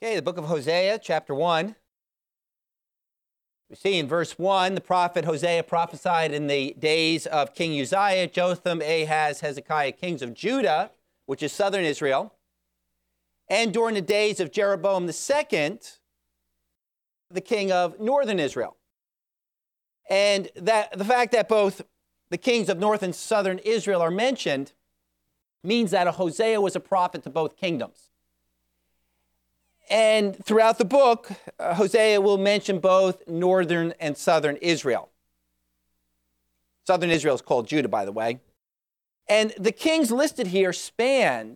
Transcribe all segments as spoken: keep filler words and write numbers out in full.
Okay, the book of Hosea, chapter one. We see in verse one, the prophet Hosea prophesied in the days of King Uzziah, Jotham, Ahaz, Hezekiah, kings of Judah, which is southern Israel, and during the days of Jeroboam the second, the king of northern Israel. And that the fact that both the kings of north and southern Israel are mentioned means that Hosea was a prophet to both kingdoms. And throughout the book, uh, Hosea will mention both northern and southern Israel. Southern Israel is called Judah, by the way. And the kings listed here spanned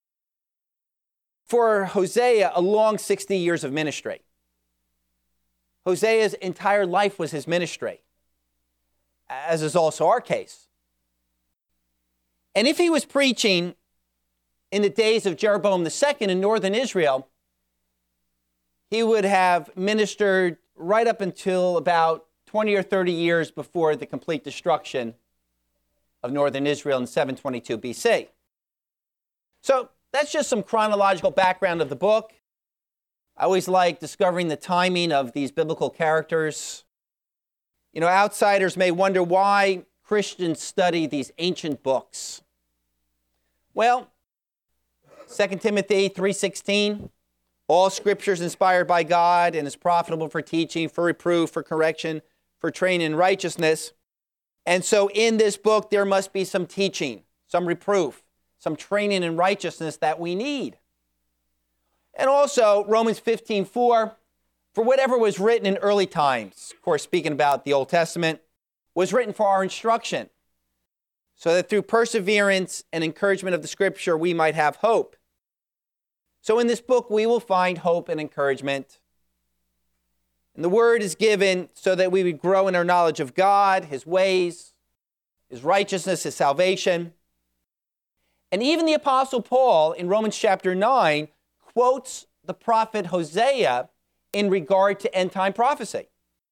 for Hosea a long sixty years of ministry. Hosea's entire life was his ministry, as is also our case. And if he was preaching in the days of Jeroboam the second in northern Israel, he would have ministered right up until about twenty or thirty years before the complete destruction of northern Israel in seven twenty-two B C. So that's just some chronological background of the book. I always like discovering the timing of these biblical characters. You know, outsiders may wonder why Christians study these ancient books. Well, Second Timothy three sixteen, all scripture is inspired by God and is profitable for teaching, for reproof, for correction, for training in righteousness. And so in this book, there must be some teaching, some reproof, some training in righteousness that we need. And also Romans fifteen four, for whatever was written in early times, of course, speaking about the Old Testament, was written for our instruction, so that through perseverance and encouragement of the scripture, we might have hope. So in this book, we will find hope and encouragement. And the word is given so that we would grow in our knowledge of God, his ways, his righteousness, his salvation. And even the Apostle Paul in Romans chapter nine quotes the prophet Hosea in regard to end-time prophecy.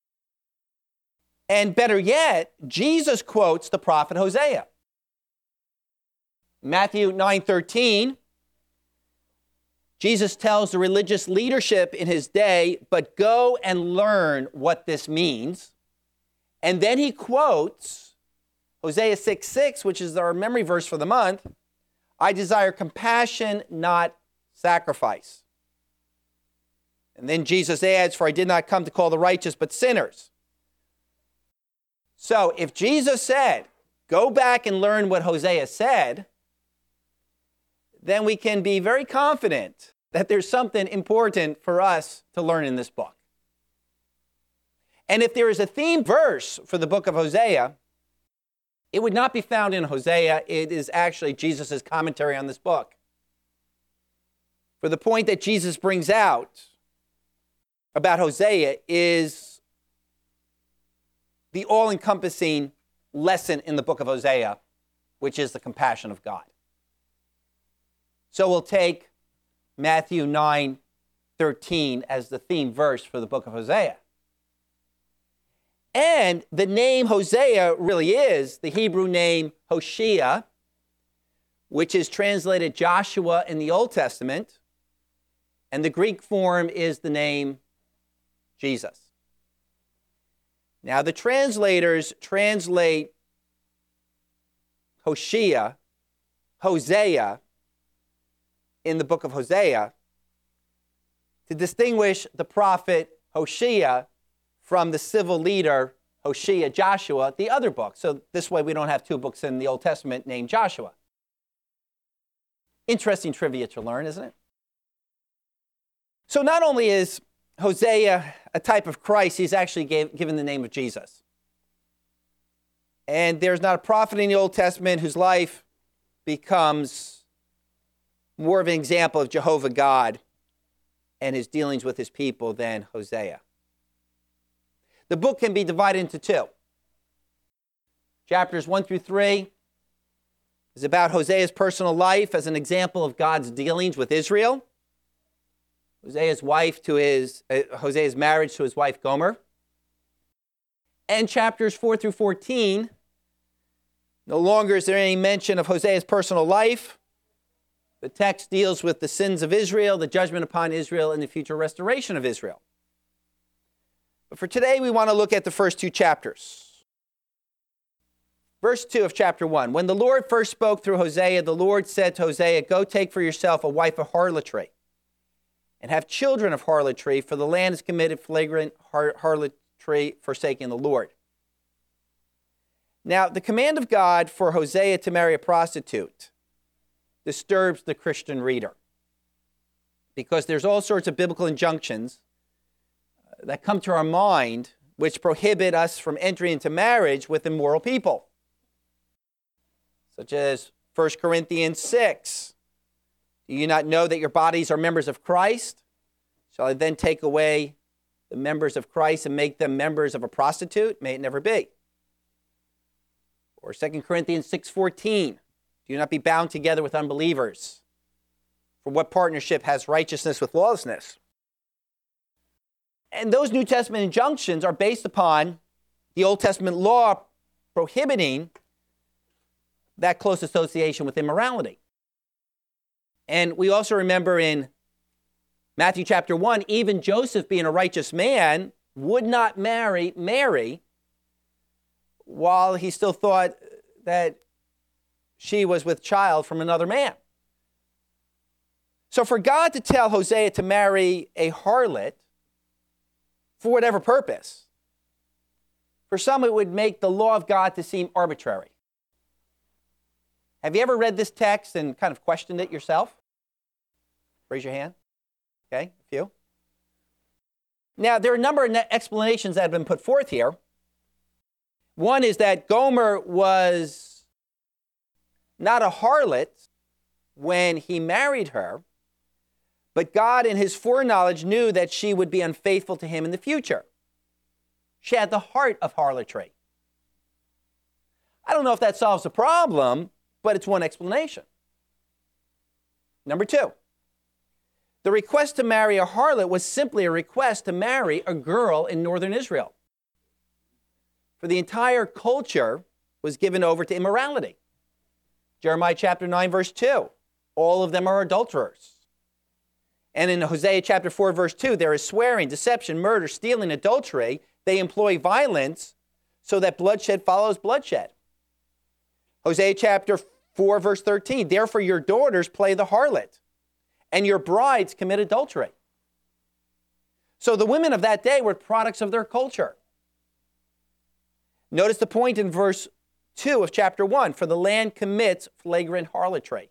And better yet, Jesus quotes the prophet Hosea. Matthew nine thirteen, Jesus tells the religious leadership in his day, but go and learn what this means. And then he quotes Hosea six six, which is our memory verse for the month. I desire compassion, not sacrifice. And then Jesus adds, for I did not come to call the righteous, but sinners. So if Jesus said, go back and learn what Hosea said, then we can be very confident that there's something important for us to learn in this book. And if there is a theme verse for the book of Hosea, it would not be found in Hosea. It is actually Jesus' commentary on this book. For the point that Jesus brings out about Hosea is the all-encompassing lesson in the book of Hosea, which is the compassion of God. So we'll take Matthew nine thirteen as the theme verse for the book of Hosea. And the name Hosea really is the Hebrew name Hoshea, which is translated Joshua in the Old Testament, and the Greek form is the name Jesus. Now the translators translate Hoshea, Hosea, in the book of Hosea to distinguish the prophet Hoshea from the civil leader Hoshea, Joshua, the other book. So this way we don't have two books in the Old Testament named Joshua. Interesting trivia to learn, isn't it? So not only is Hosea a type of Christ, he's actually gave, given the name of Jesus. And there's not a prophet in the Old Testament whose life becomes more of an example of Jehovah God and his dealings with his people than Hosea. The book can be divided into two. Chapters one through three is about Hosea's personal life as an example of God's dealings with Israel. Hosea's wife to his, uh, Hosea's marriage to his wife Gomer. And chapters four through fourteen, no longer is there any mention of Hosea's personal life, The text deals with the sins of Israel, the judgment upon Israel, and the future restoration of Israel. But for today, we want to look at the first two chapters. Verse two of chapter one. When the Lord first spoke through Hosea, the Lord said to Hosea, "Go take for yourself a wife of harlotry, and have children of harlotry, for the land has committed flagrant har- harlotry, forsaking the Lord." Now, the command of God for Hosea to marry a prostitute disturbs the Christian reader, because there's all sorts of biblical injunctions that come to our mind which prohibit us from entering into marriage with immoral people, such as First Corinthians six. Do you not know that your bodies are members of Christ? Shall I then take away the members of Christ and make them members of a prostitute? May it never be. Or Second Corinthians six fourteen. Do not be bound together with unbelievers. For what partnership has righteousness with lawlessness? And those New Testament injunctions are based upon the Old Testament law prohibiting that close association with immorality. And we also remember in Matthew chapter one, even Joseph, being a righteous man, would not marry Mary while he still thought that she was with child from another man. So for God to tell Hosea to marry a harlot for whatever purpose, for some it would make the law of God to seem arbitrary. Have you ever read this text and kind of questioned it yourself? Raise your hand. Okay, a few. Now, there are a number of explanations that have been put forth here. One is that Gomer was not a harlot when he married her, but God in his foreknowledge knew that she would be unfaithful to him in the future. She had the heart of harlotry. I don't know if that solves the problem, but it's one explanation. Number two, the request to marry a harlot was simply a request to marry a girl in northern Israel. For the entire culture was given over to immorality. Jeremiah chapter nine, verse two, all of them are adulterers. And in Hosea chapter four, verse two, there is swearing, deception, murder, stealing, adultery. They employ violence so that bloodshed follows bloodshed. Hosea chapter four, verse thirteen, therefore your daughters play the harlot, and your brides commit adultery. So the women of that day were products of their culture. Notice the point in verse two of chapter one, for the land commits flagrant harlotry.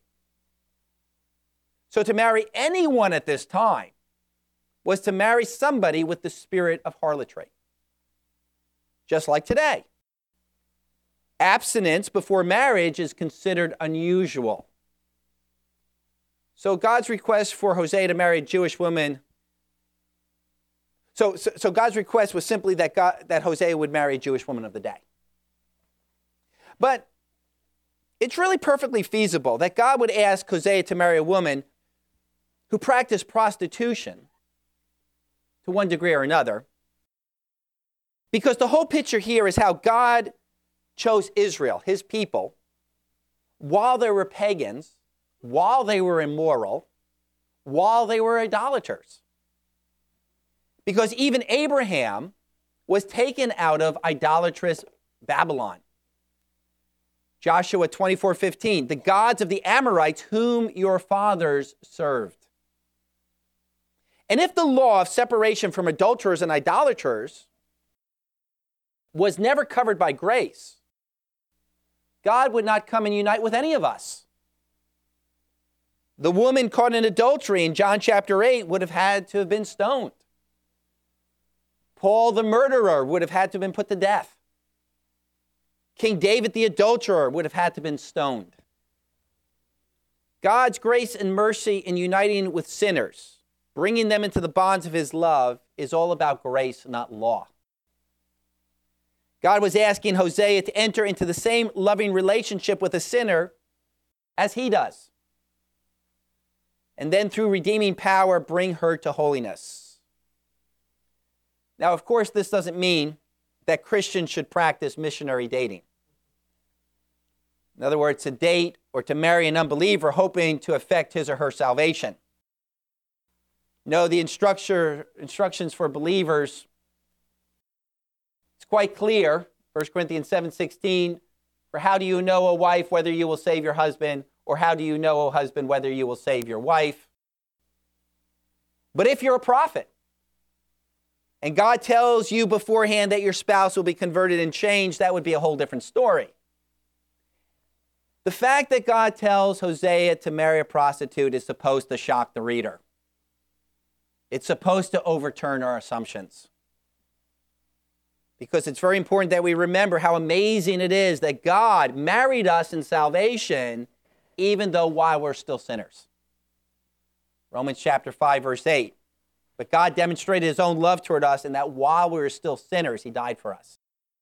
So to marry anyone at this time was to marry somebody with the spirit of harlotry. Just like today. Abstinence before marriage is considered unusual. So God's request for Hosea to marry a Jewish woman, so, so, so God's request was simply that, God, that Hosea would marry a Jewish woman of the day. But it's really perfectly feasible that God would ask Hosea to marry a woman who practiced prostitution to one degree or another, because the whole picture here is how God chose Israel, his people, while they were pagans, while they were immoral, while they were idolaters. Because even Abraham was taken out of idolatrous Babylon. Joshua twenty-four fifteen, the gods of the Amorites whom your fathers served. And if the law of separation from adulterers and idolaters was never covered by grace, God would not come and unite with any of us. The woman caught in adultery in John chapter eight would have had to have been stoned. Paul the murderer would have had to have been put to death. King David the adulterer would have had to have been stoned. God's grace and mercy in uniting with sinners, bringing them into the bonds of his love, is all about grace, not law. God was asking Hosea to enter into the same loving relationship with a sinner as he does, and then through redeeming power, bring her to holiness. Now, of course, this doesn't mean that Christians should practice missionary dating. In other words, to date or to marry an unbeliever hoping to affect his or her salvation. No, the instructor, instructions for believers, it's quite clear. First Corinthians seven sixteen, for how do you know, O wife, whether you will save your husband? Or how do you know, O husband, whether you will save your wife? But if you're a prophet, and God tells you beforehand that your spouse will be converted and changed, that would be a whole different story. The fact that God tells Hosea to marry a prostitute is supposed to shock the reader. It's supposed to overturn our assumptions. Because it's very important that we remember how amazing it is that God married us in salvation, even though while we're still sinners. Romans chapter five, verse eight. But God demonstrated his own love toward us in that while we were still sinners, he died for us.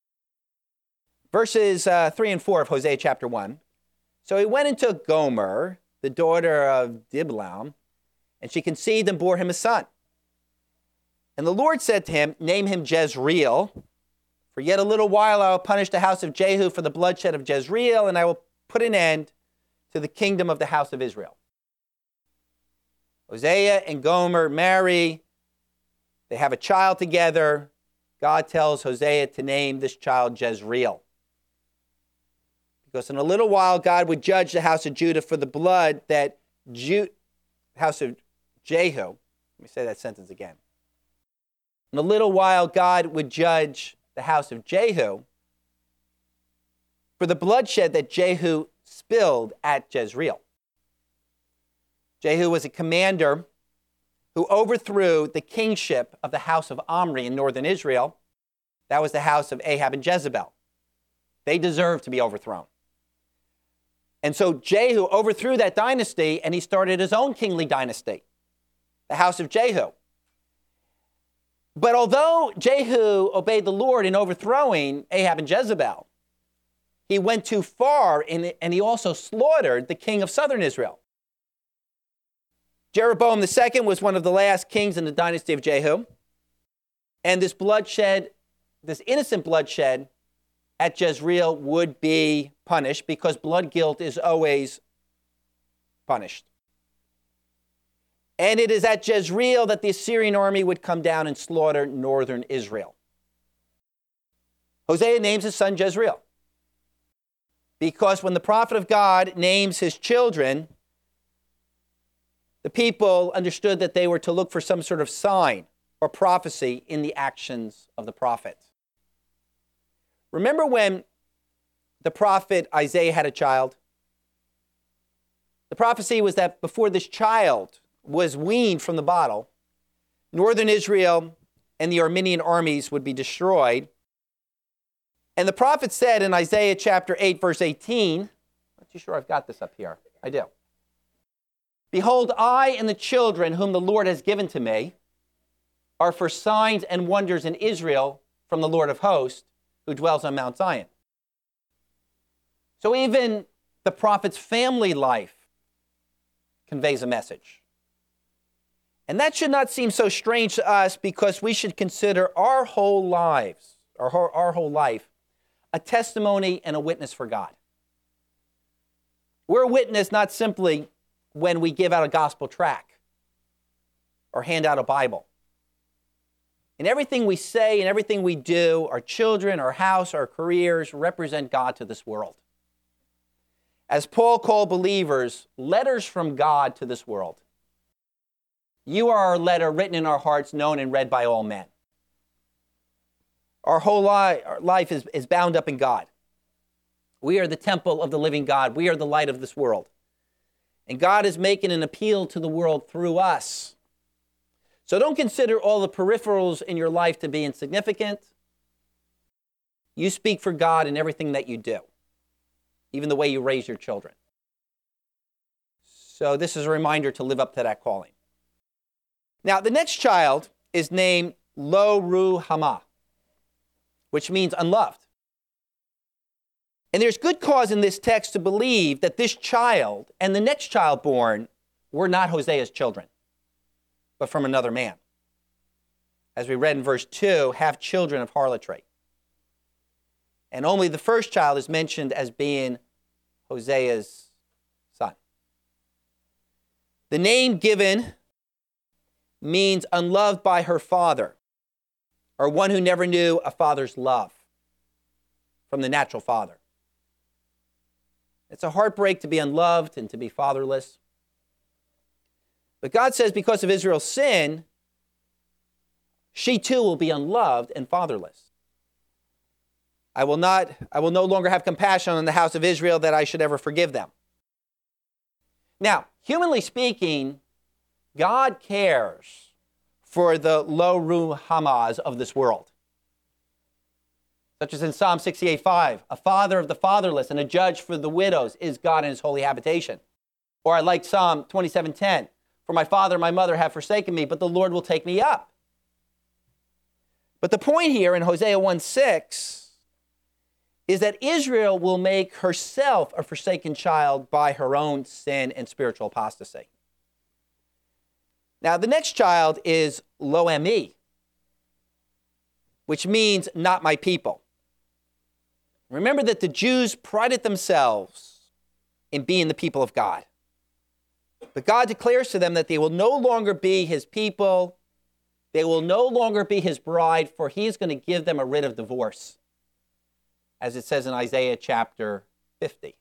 Verses uh, three and four of Hosea chapter one. So he went into Gomer, the daughter of Diblaim, and she conceived and bore him a son. And the Lord said to him, name him Jezreel, for yet a little while I will punish the house of Jehu for the bloodshed of Jezreel, and I will put an end to the kingdom of the house of Israel. Hosea and Gomer marry. They have a child together. God tells Hosea to name this child Jezreel. Because in a little while, God would judge the house of Judah for the blood that Ju- house of Jehu. Let me say that sentence again. In a little while, God would judge the house of Jehu for the bloodshed that Jehu spilled at Jezreel. Jehu was a commander who overthrew the kingship of the house of Omri in northern Israel. That was the house of Ahab and Jezebel. They deserved to be overthrown. And so Jehu overthrew that dynasty, and he started his own kingly dynasty, the house of Jehu. But although Jehu obeyed the Lord in overthrowing Ahab and Jezebel, he went too far, in it, and he also slaughtered the king of southern Israel. Jeroboam the second was one of the last kings in the dynasty of Jehu. And this bloodshed, this innocent bloodshed at Jezreel would be punished because blood guilt is always punished. And it is at Jezreel that the Assyrian army would come down and slaughter northern Israel. Hosea names his son Jezreel because when the prophet of God names his children, the people understood that they were to look for some sort of sign or prophecy in the actions of the prophet. Remember when the prophet Isaiah had a child? The prophecy was that before this child was weaned from the bottle, northern Israel and the Armenian armies would be destroyed. And the prophet said in Isaiah chapter eight, verse eighteen, I'm not too sure I've got this up here. I do. Behold, I and the children whom the Lord has given to me are for signs and wonders in Israel from the Lord of hosts, who dwells on Mount Zion. So even the prophet's family life conveys a message. And that should not seem so strange to us because we should consider our whole lives, our whole, our whole life, a testimony and a witness for God. We're a witness not simply when we give out a gospel tract or hand out a Bible. In everything we say and everything we do, our children, our house, our careers represent God to this world. As Paul called believers, letters from God to this world. You are our letter written in our hearts, known and read by all men. Our whole li- our life is, is bound up in God. We are the temple of the living God. We are the light of this world. And God is making an appeal to the world through us. So don't consider all the peripherals in your life to be insignificant. You speak for God in everything that you do, even the way you raise your children. So this is a reminder to live up to that calling. Now, the next child is named Lo Ruhamah, which means unloved. And there's good cause in this text to believe that this child and the next child born were not Hosea's children, but from another man. As we read in verse two, have children of harlotry. And only the first child is mentioned as being Hosea's son. The name given means unloved by her father, or one who never knew a father's love from the natural father. It's a heartbreak to be unloved and to be fatherless. But God says because of Israel's sin, she too will be unloved and fatherless. I will not, I will no longer have compassion on the house of Israel that I should ever forgive them. Now, humanly speaking, God cares for the lo ruhamahs of this world. Such as in Psalm sixty-eight five, a father of the fatherless and a judge for the widows is God in his holy habitation. Or I like Psalm twenty-seven ten, for my father and my mother have forsaken me, but the Lord will take me up. But the point here in Hosea one six is that Israel will make herself a forsaken child by her own sin and spiritual apostasy. Now, the next child is Lo-Ami, which means not my people. Remember that the Jews prided themselves in being the people of God. But God declares to them that they will no longer be his people. They will no longer be his bride, for he is going to give them a writ of divorce, as it says in Isaiah chapter fifty.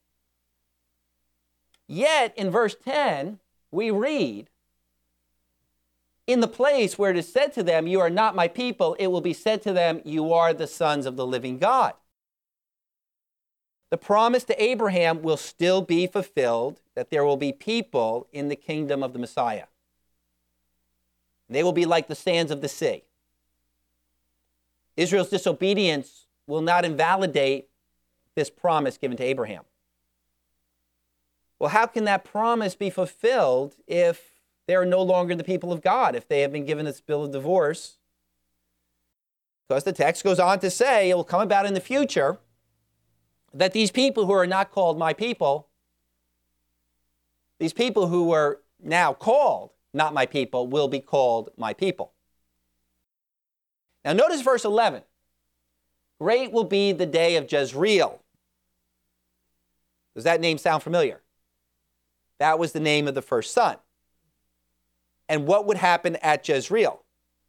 Yet, in verse ten, we read, in the place where it is said to them, you are not my people, it will be said to them, you are the sons of the living God. The promise to Abraham will still be fulfilled, that there will be people in the kingdom of the Messiah. They will be like the sands of the sea. Israel's disobedience will not invalidate this promise given to Abraham. Well, how can that promise be fulfilled if they are no longer the people of God, if they have been given this bill of divorce? Because the text goes on to say it will come about in the future that these people who are not called my people, these people who are now called not my people, will be called my people. Now notice verse eleven. Great will be the day of Jezreel. Does that name sound familiar? That was the name of the first son. And what would happen at Jezreel?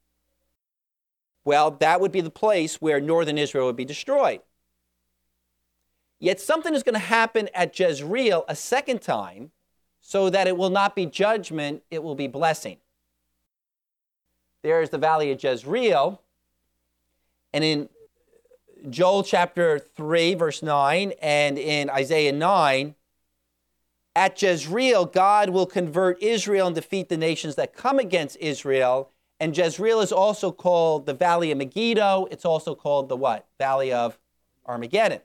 Well, that would be the place where northern Israel would be destroyed. Yet something is going to happen at Jezreel a second time, so that it will not be judgment, it will be blessing. There is the valley of Jezreel, and in Joel chapter three, verse nine, and in Isaiah nine, at Jezreel, God will convert Israel and defeat the nations that come against Israel. And Jezreel is also called the Valley of Megiddo. It's also called the what? Valley of Armageddon.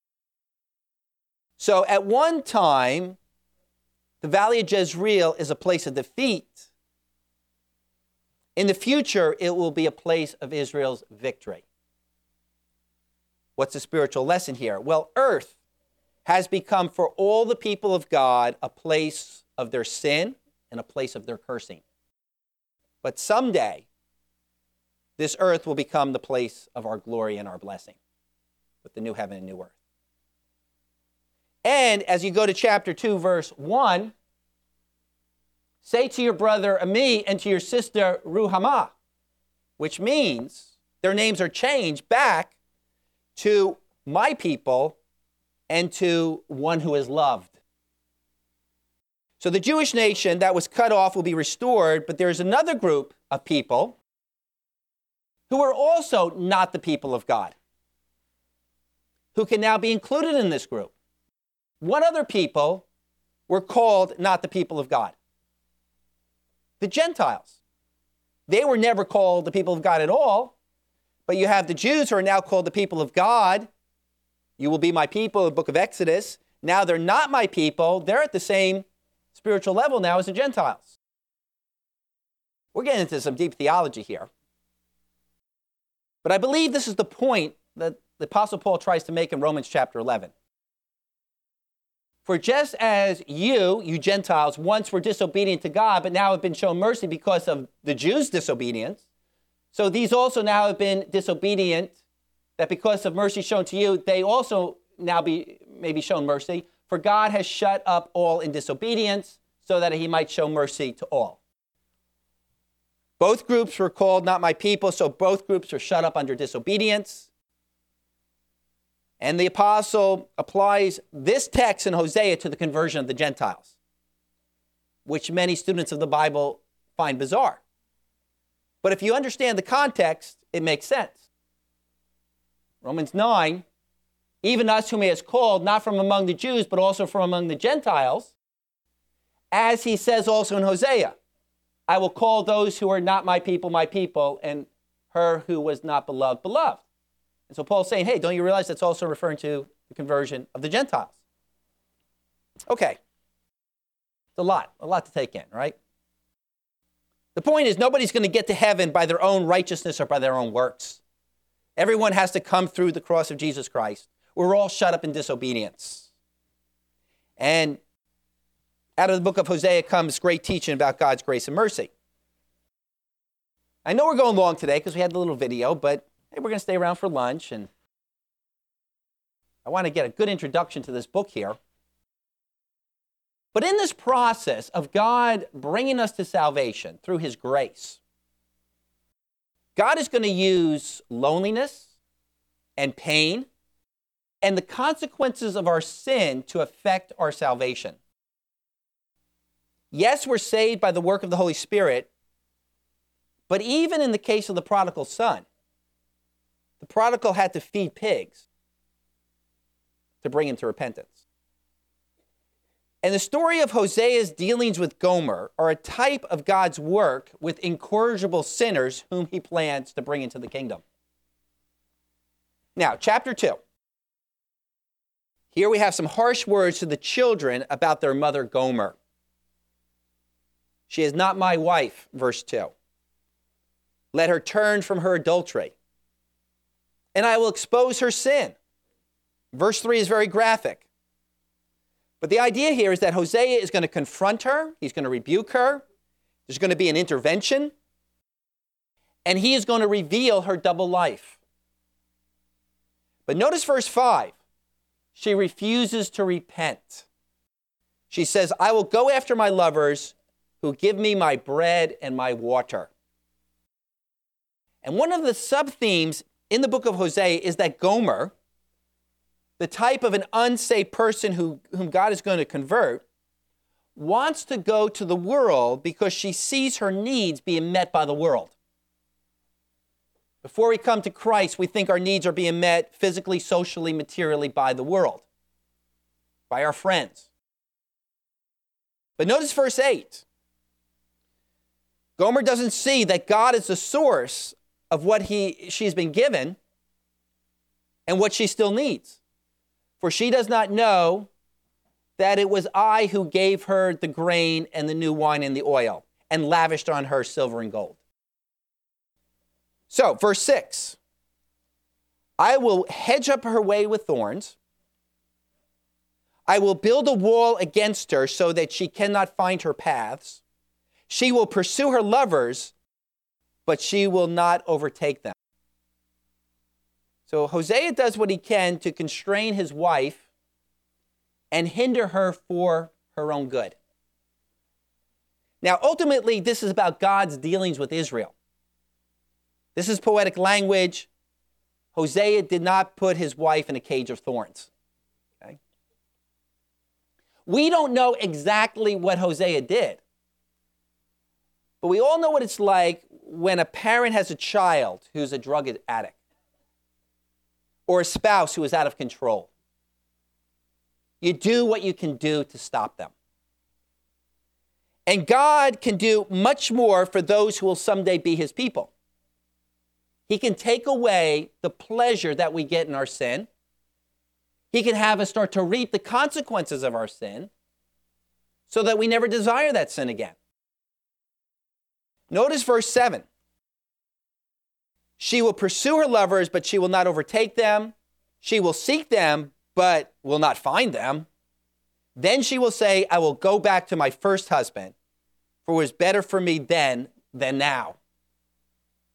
So at one time, the Valley of Jezreel is a place of defeat. In the future, it will be a place of Israel's victory. What's the spiritual lesson here? Well, earth has become for all the people of God a place of their sin and a place of their cursing. But someday, this earth will become the place of our glory and our blessing with the new heaven and new earth. And as you go to chapter two, verse one, say to your brother Ami and to your sister Ruhamah, which means their names are changed back to my people and to one who is loved. So the Jewish nation that was cut off will be restored, but there's another group of people who are also not the people of God, who can now be included in this group. What other people were called not the people of God? The Gentiles. They were never called the people of God at all, but you have the Jews who are now called the people of God. You will be my people, the book of Exodus. Now they're not my people. They're at the same spiritual level now as the Gentiles. We're getting into some deep theology here. But I believe this is the point that the Apostle Paul tries to make in Romans chapter eleven. For just as you, you Gentiles, once were disobedient to God, but now have been shown mercy because of the Jews' disobedience, so these also now have been disobedient, that because of mercy shown to you, they also now be, may be shown mercy. For God has shut up all in disobedience, so that he might show mercy to all. Both groups were called not my people, so both groups were shut up under disobedience. And the apostle applies this text in Hosea to the conversion of the Gentiles, which many students of the Bible find bizarre. But if you understand the context, it makes sense. Romans nine, even us whom he has called, not from among the Jews, but also from among the Gentiles, as he says also in Hosea, I will call those who are not my people, my people, and her who was not beloved, beloved. And so Paul's saying, hey, don't you realize that's also referring to the conversion of the Gentiles? Okay. It's a lot, a lot to take in, right? The point is, nobody's going to get to heaven by their own righteousness or by their own works. Everyone has to come through the cross of Jesus Christ. We're all shut up in disobedience. And out of the book of Hosea comes great teaching about God's grace and mercy. I know we're going long today because we had the little video, but hey, we're going to stay around for lunch, and I want to get a good introduction to this book here. But in this process of God bringing us to salvation through his grace, God is going to use loneliness and pain and the consequences of our sin to affect our salvation. Yes, we're saved by the work of the Holy Spirit, but even in the case of the prodigal son, the prodigal had to feed pigs to bring him to repentance. And the story of Hosea's dealings with Gomer are a type of God's work with incorrigible sinners whom he plans to bring into the kingdom. Now, chapter two. Here we have some harsh words to the children about their mother Gomer. She is not my wife, verse two. Let her turn from her adultery, and I will expose her sin. Verse three is very graphic. But the idea here is that Hosea is going to confront her. He's going to rebuke her. There's going to be an intervention. And he is going to reveal her double life. But notice verse five. She refuses to repent. She says, I will go after my lovers who give me my bread and my water. And one of the sub-themes in the book of Hosea is that Gomer, the type of an unsaved person who, whom God is going to convert, wants to go to the world because she sees her needs being met by the world. Before we come to Christ, we think our needs are being met physically, socially, materially by the world, by our friends. But notice verse eight. Gomer doesn't see that God is the source of what he, she's been given and what she still needs. For she does not know that it was I who gave her the grain and the new wine and the oil and lavished on her silver and gold. So, verse six, I will hedge up her way with thorns. I will build a wall against her so that she cannot find her paths. She will pursue her lovers, but she will not overtake them. So Hosea does what he can to constrain his wife and hinder her for her own good. Now, ultimately, this is about God's dealings with Israel. This is poetic language. Hosea did not put his wife in a cage of thorns. Okay? We don't know exactly what Hosea did, but we all know what it's like when a parent has a child who's a drug addict, or a spouse who is out of control. You do what you can do to stop them. And God can do much more for those who will someday be his people. He can take away the pleasure that we get in our sin. He can have us start to reap the consequences of our sin so that we never desire that sin again. Notice verse seven. She will pursue her lovers, but she will not overtake them. She will seek them, but will not find them. Then she will say, I will go back to my first husband, for it was better for me then than now.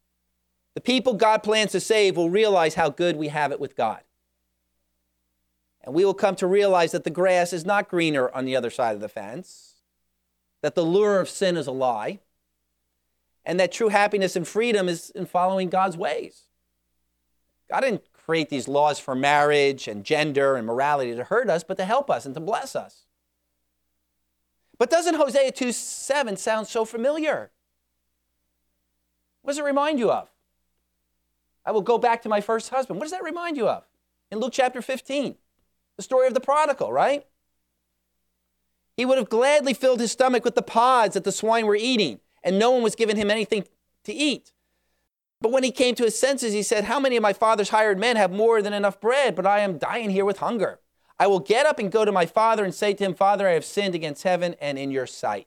The people God plans to save will realize how good we have it with God. And we will come to realize that the grass is not greener on the other side of the fence, that the lure of sin is a lie, and that true happiness and freedom is in following God's ways. God didn't create these laws for marriage and gender and morality to hurt us, but to help us and to bless us. But doesn't Hosea two seven sound so familiar? What does it remind you of? I will go back to my first husband. What does that remind you of? In Luke chapter fifteen, the story of the prodigal, right? He would have gladly filled his stomach with the pods that the swine were eating, and no one was giving him anything to eat. But when he came to his senses, he said, how many of my father's hired men have more than enough bread, but I am dying here with hunger? I will get up and go to my father and say to him, Father, I have sinned against heaven and in your sight.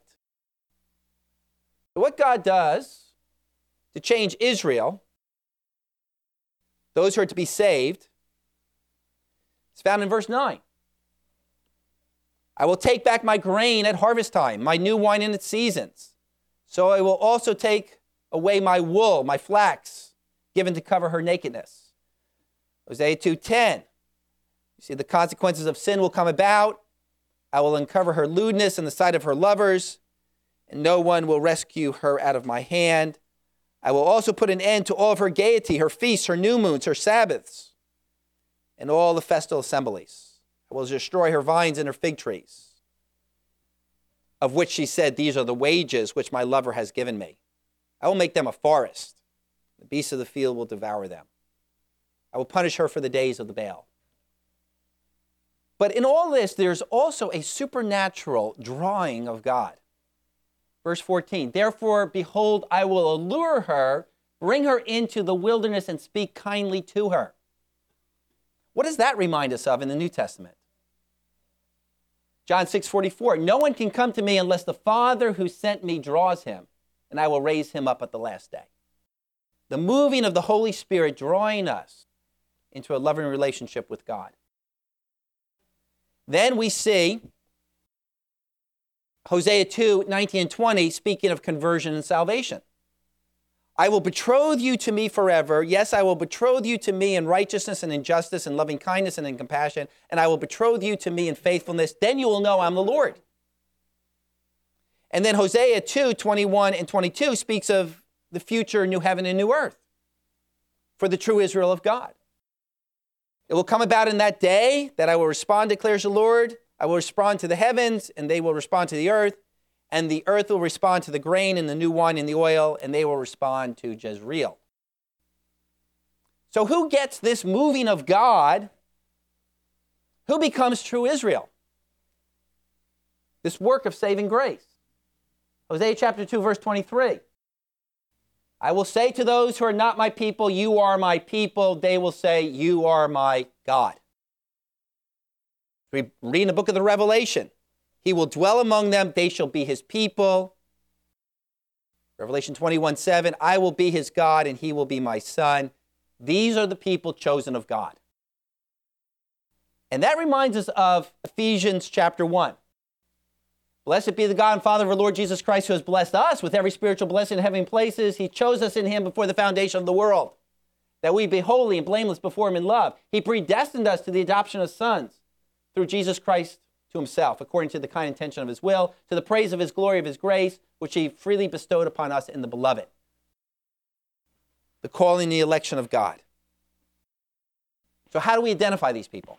What God does to change Israel, those who are to be saved, is found in verse nine. I will take back my grain at harvest time, my new wine in its seasons. So I will also take away my wool, my flax, given to cover her nakedness. Hosea two ten. You see, the consequences of sin will come about. I will uncover her lewdness in the sight of her lovers, and no one will rescue her out of my hand. I will also put an end to all of her gaiety, her feasts, her new moons, her Sabbaths, and all the festal assemblies. I will destroy her vines and her fig trees, of which she said, these are the wages which my lover has given me. I will make them a forest. The beasts of the field will devour them. I will punish her for the days of the Baal. But in all this, there's also a supernatural drawing of God. Verse fourteen, therefore, behold, I will allure her, bring her into the wilderness and speak kindly to her. What does that remind us of in the New Testament? John six forty-four, no one can come to me unless the Father who sent me draws him, and I will raise him up at the last day. The moving of the Holy Spirit drawing us into a loving relationship with God. Then we see Hosea two nineteen and twenty speaking of conversion and salvation. I will betroth you to me forever. Yes, I will betroth you to me in righteousness and in justice and loving kindness and in compassion. And I will betroth you to me in faithfulness. Then you will know I'm the Lord. And then Hosea two twenty-one and twenty-two speaks of the future new heaven and new earth for the true Israel of God. It will come about in that day that I will respond, declares the Lord. I will respond to the heavens, and they will respond to the earth. And the earth will respond to the grain and the new wine and the oil, and they will respond to Jezreel. So who gets this moving of God? Who becomes true Israel? This work of saving grace. Hosea chapter two, verse twenty-three. I will say to those who are not my people, you are my people. They will say, you are my God. We read in the book of the Revelation. He will dwell among them. They shall be his people. Revelation twenty-one seven, I will be his God and he will be my son. These are the people chosen of God. And that reminds us of Ephesians chapter one. Blessed be the God and Father of our Lord Jesus Christ, who has blessed us with every spiritual blessing in heavenly places. He chose us in him before the foundation of the world, that we be holy and blameless before him in love. He predestined us to the adoption of sons through Jesus Christ to himself, according to the kind intention of his will, to the praise of his glory, of his grace, which he freely bestowed upon us in the beloved. The calling and the election of God. So how do we identify these people?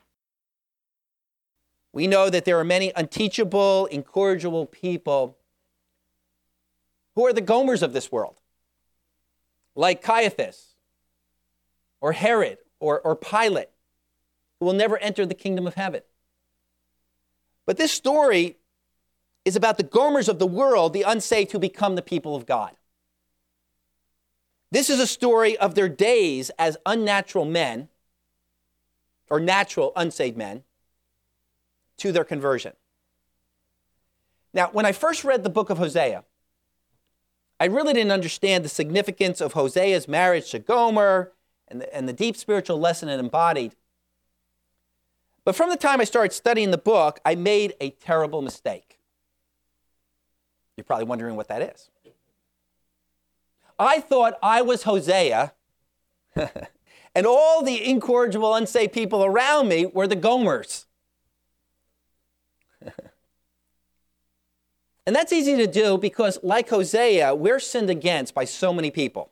We know that there are many unteachable, incorrigible people who are the Gomers of this world, like Caiaphas, or Herod, or, or Pilate, who will never enter the kingdom of heaven. But this story is about the Gomers of the world, the unsaved who become the people of God. This is a story of their days as unnatural men, or natural unsaved men, to their conversion. Now, when I first read the book of Hosea, I really didn't understand the significance of Hosea's marriage to Gomer and the, and the deep spiritual lesson it embodied. But from the time I started studying the book, I made a terrible mistake. You're probably wondering what that is. I thought I was Hosea, And all the incorrigible, unsaved people around me were the Gomers. And that's easy to do because, like Hosea, we're sinned against by so many people.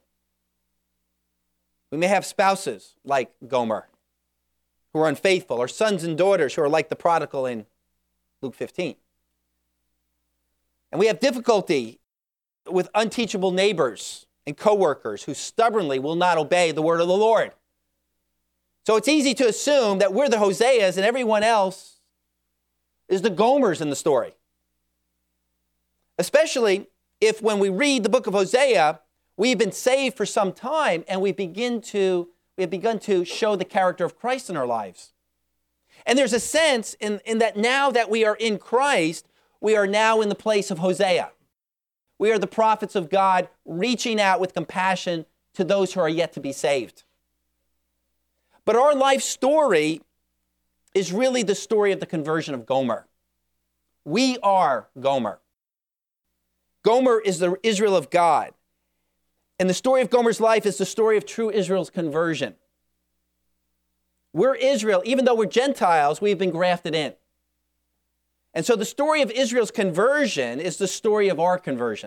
We may have spouses like Gomer who are unfaithful, or sons and daughters who are like the prodigal in Luke fifteen. And we have difficulty with unteachable neighbors and coworkers who stubbornly will not obey the word of the Lord. So it's easy to assume that we're the Hoseas and everyone else is the Gomers in the story. Especially if when we read the book of Hosea, we've been saved for some time and we begin to we have begun to show the character of Christ in our lives. And there's a sense in, in that now that we are in Christ, we are now in the place of Hosea. We are the prophets of God reaching out with compassion to those who are yet to be saved. But our life story is really the story of the conversion of Gomer. We are Gomer. Gomer is the Israel of God. And the story of Gomer's life is the story of true Israel's conversion. We're Israel. Even though we're Gentiles, we've been grafted in. And so the story of Israel's conversion is the story of our conversion.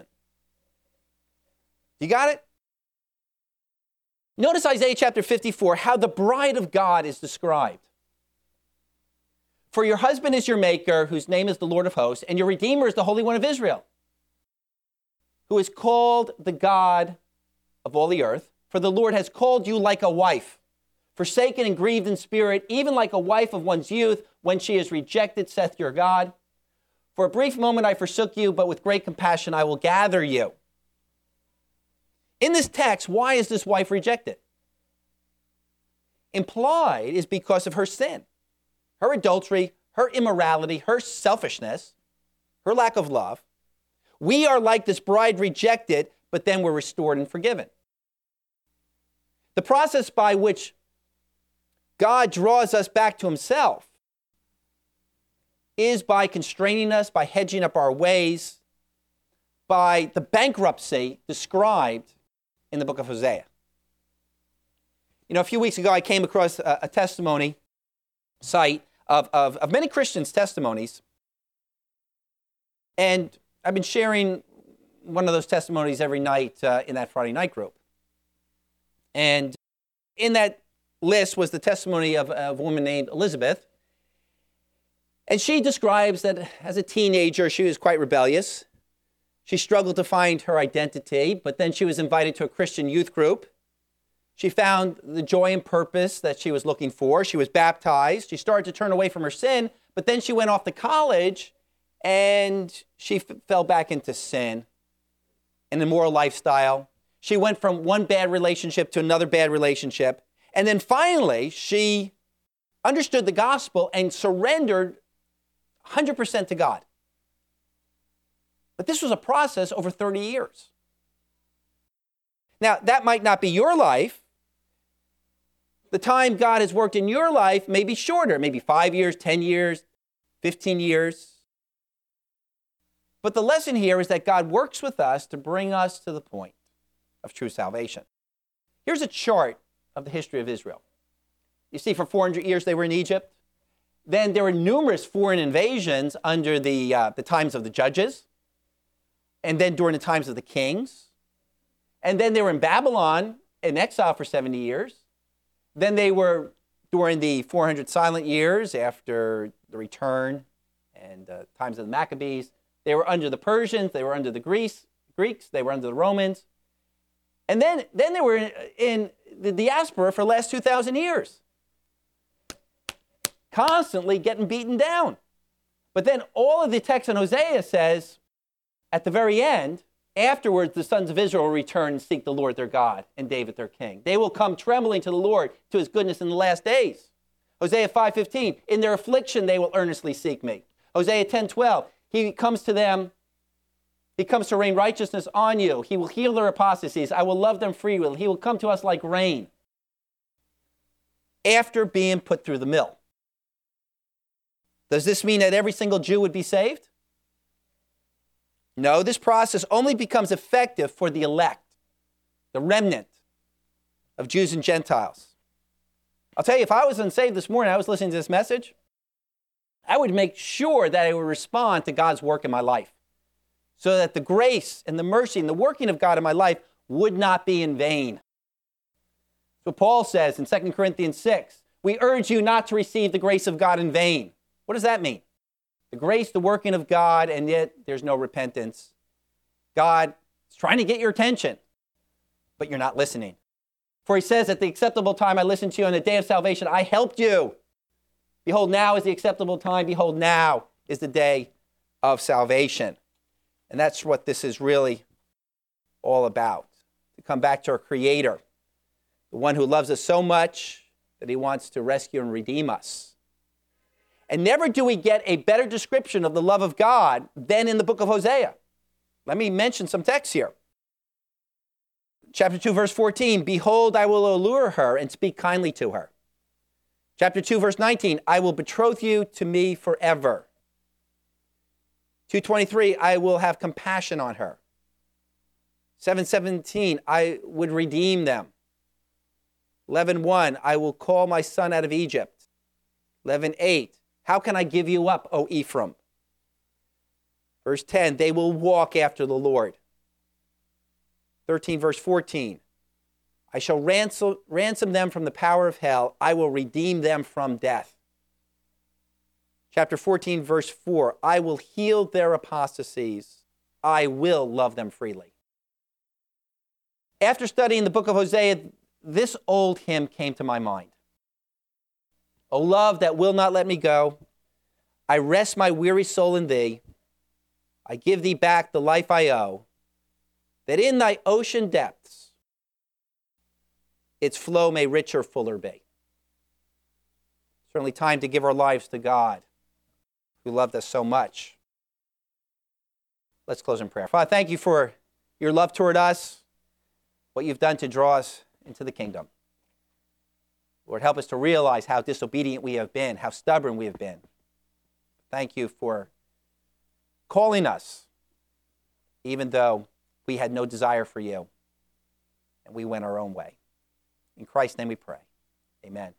You got it? Notice Isaiah chapter fifty-four, how the bride of God is described. For your husband is your maker, whose name is the Lord of hosts, and your Redeemer is the Holy One of Israel, who is called the God of all the earth. For the Lord has called you like a wife, forsaken and grieved in spirit, even like a wife of one's youth, when she is rejected, saith your God. For a brief moment I forsook you, but with great compassion I will gather you. In this text, why is this wife rejected? Implied is because of her sin, her adultery, her immorality, her selfishness, her lack of love. We are like this bride rejected, but then we're restored and forgiven. The process by which God draws us back to himself is by constraining us, by hedging up our ways, by the bankruptcy described in the book of Hosea. You know, a few weeks ago, I came across a, a testimony site of, of, of many Christians' testimonies. And I've been sharing one of those testimonies every night uh, in that Friday night group. And in that list was the testimony of, of a woman named Elizabeth. And she describes that as a teenager, she was quite rebellious. She struggled to find her identity, but then she was invited to a Christian youth group. She found the joy and purpose that she was looking for. She was baptized. She started to turn away from her sin, but then she went off to college and she f- fell back into sin, an immoral lifestyle. She went from one bad relationship to another bad relationship. And then finally, she understood the gospel and surrendered one hundred percent to God. But this was a process over thirty years. Now, that might not be your life. The time God has worked in your life may be shorter, maybe five years, ten years, fifteen years. But the lesson here is that God works with us to bring us to the point of true salvation. Here's a chart of the history of Israel. You see, for four hundred years they were in Egypt. Then there were numerous foreign invasions under the, uh, the times of the judges. And then during the times of the kings. And then they were in Babylon in exile for seventy years. Then they were during the four hundred silent years after the return and uh, times of the Maccabees. They were under the Persians. They were under the Greece, Greeks. They were under the Romans. And then, then they were in, in the diaspora for the last two thousand years. Constantly getting beaten down. But then all of the text in Hosea says, at the very end, afterwards the sons of Israel will return and seek the Lord their God and David their king. They will come trembling to the Lord, to his goodness in the last days. Hosea five fifteen, in their affliction they will earnestly seek me. Hosea ten twelve, he comes to them, he comes to rain righteousness on you. He will heal their apostasies. I will love them freely. He will come to us like rain. After being put through the mill. Does this mean that every single Jew would be saved? No, this process only becomes effective for the elect, the remnant of Jews and Gentiles. I'll tell you, if I was unsaved this morning, I was listening to this message, I would make sure that I would respond to God's work in my life so that the grace and the mercy and the working of God in my life would not be in vain. So Paul says in Second Corinthians six, we urge you not to receive the grace of God in vain. What does that mean? The grace, the working of God, and yet there's no repentance. God is trying to get your attention, but you're not listening. For he says, at the acceptable time I listened to you, on the day of salvation I helped you. Behold, now is the acceptable time. Behold, now is the day of salvation. And that's what this is really all about. To come back to our Creator, the one who loves us so much that he wants to rescue and redeem us. And never do we get a better description of the love of God than in the book of Hosea. Let me mention some texts here. Chapter two, verse fourteen, behold, I will allure her and speak kindly to her. Chapter two, verse nineteen, I will betroth you to me forever. two twenty-three, I will have compassion on her. seven seventeen, I would redeem them. eleven one, I will call my son out of Egypt. eleven eight, how can I give you up, O Ephraim? Verse ten, they will walk after the Lord. thirteen, verse fourteen, I shall ransom, ransom them from the power of hell. I will redeem them from death. Chapter fourteen, verse four, I will heal their apostasies. I will love them freely. After studying the book of Hosea, this old hymn came to my mind. O love that will not let me go, I rest my weary soul in thee. I give thee back the life I owe, that in thy ocean depths its flow may richer, fuller be. Certainly time to give our lives to God, who loved us so much. Let's close in prayer. Father, thank you for your love toward us, what you've done to draw us into the kingdom. Lord, help us to realize how disobedient we have been, how stubborn we have been. Thank you for calling us, even though we had no desire for you, and we went our own way. In Christ's name we pray. Amen.